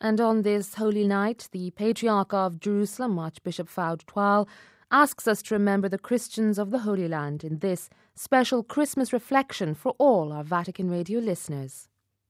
And on this holy night, the Patriarch of Jerusalem, Archbishop Fouad Toual, asks us to remember the Christians of the Holy Land in this special Christmas reflection for all our Vatican Radio listeners.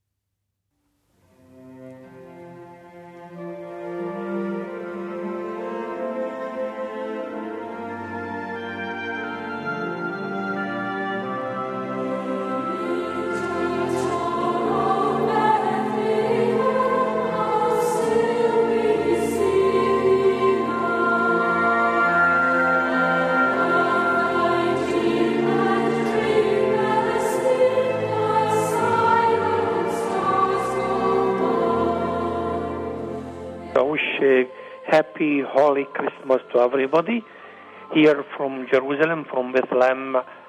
Happy Holy Christmas to everybody. Here from Jerusalem, from Bethlehem,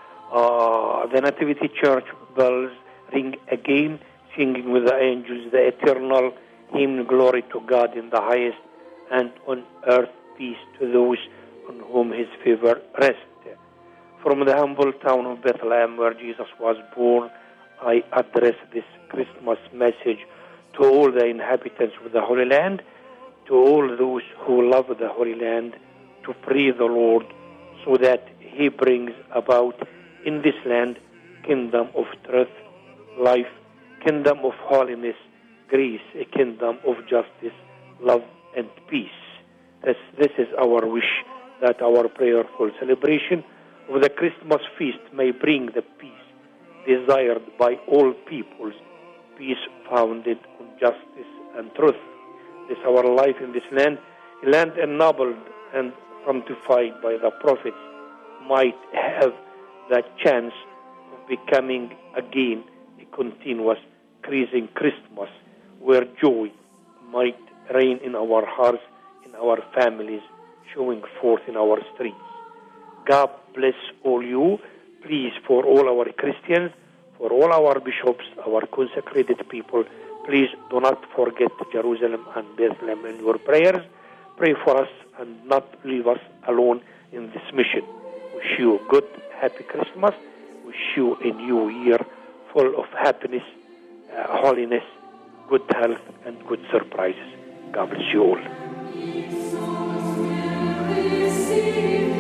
the Nativity Church bells ring again, singing with the angels the eternal hymn, glory to God in the highest, and on earth peace to those on whom his favor rests. From the humble town of Bethlehem, where Jesus was born, I address this Christmas message to all the inhabitants of the Holy Land, to all those who love the Holy Land, to pray the Lord so that he brings about in this land kingdom of truth, life, kingdom of holiness, grace, a kingdom of justice, love, and peace. This is our wish, that our prayerful celebration of the Christmas feast may bring the peace desired by all peoples, peace founded on justice and truth. This our life in this land, a land ennobled and sanctified by the prophets, might have the chance of becoming again a continuous, increasing Christmas, where joy might reign in our hearts, in our families, showing forth in our streets. God bless all you. Please, for all our Christians, for all our bishops, our consecrated people, please do not forget Jerusalem and Bethlehem in your prayers. Pray for us and not leave us alone in this mission. Wish you a good, happy Christmas. Wish you a new year full of happiness, holiness, good health, and good surprises. God bless you all.